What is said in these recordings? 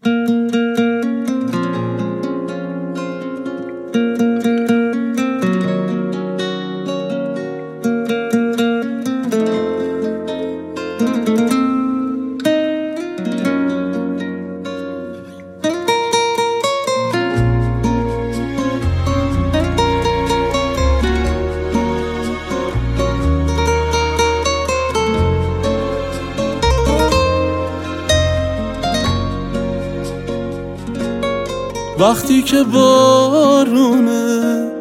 وقتی که بارونه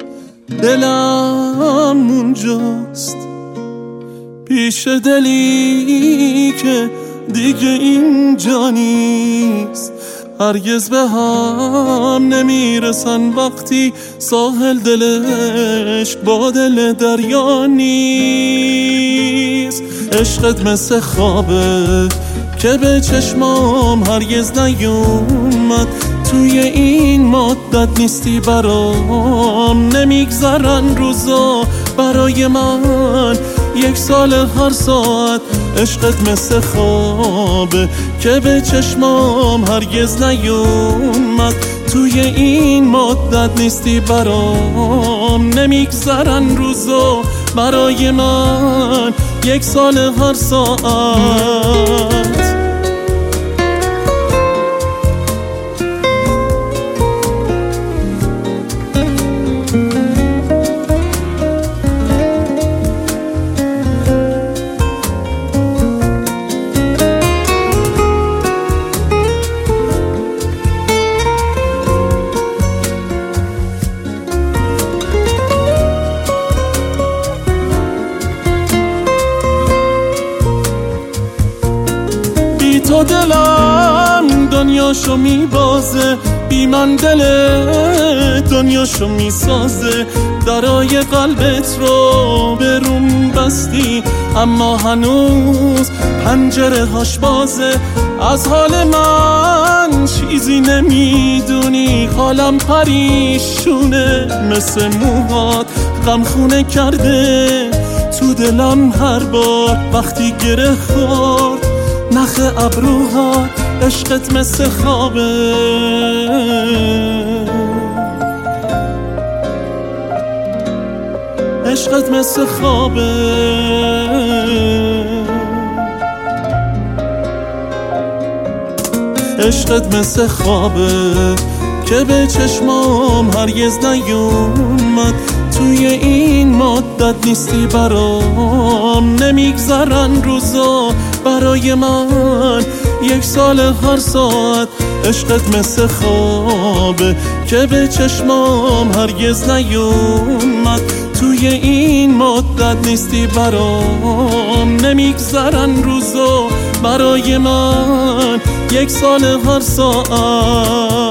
دلم اونجاست، پیش دلی که دیگه اینجا نیست. هرگز به هم نمیرسن وقتی ساحل دلش با دل دریا نیست. عشقت مثل خوابه که به چشمام هرگز نیومد، توی این مدت نیستی برام. نمیگذرن روزا برای من، 1 سال هر ساعت. عشقت مثل خوابه که به چشمام هرگز نیومد، توی این مدت نیستی برام. نمیگذرن روزا برای من، 1 سال هر ساعت. تو دلم دنیاشو میبازه، بی من دل دنیاشو میسازه. درای قلبت رو به روم بستی، اما هنوز پنجره هاش بازه. از حال من چیزی نمیدونی، حالم پریشونه مثل موهات. غمخونه کرده تو دلم هر بار وقتی گره خورد نخ ابروها. عشقت مثل خوابه، عشقت مثل خوابه. عشقت مثل خوابه که به چشمام هرگز نیومد، توی این مدت نیستی برام. نمیگذرن روزا برای من، 1 سال هر ساعت. عشقت مثل خوابه که به چشمام هرگز نیومد، توی این مدت نیستی برام. نمیگذرن روزا برای من، 1 سال هر ساعت.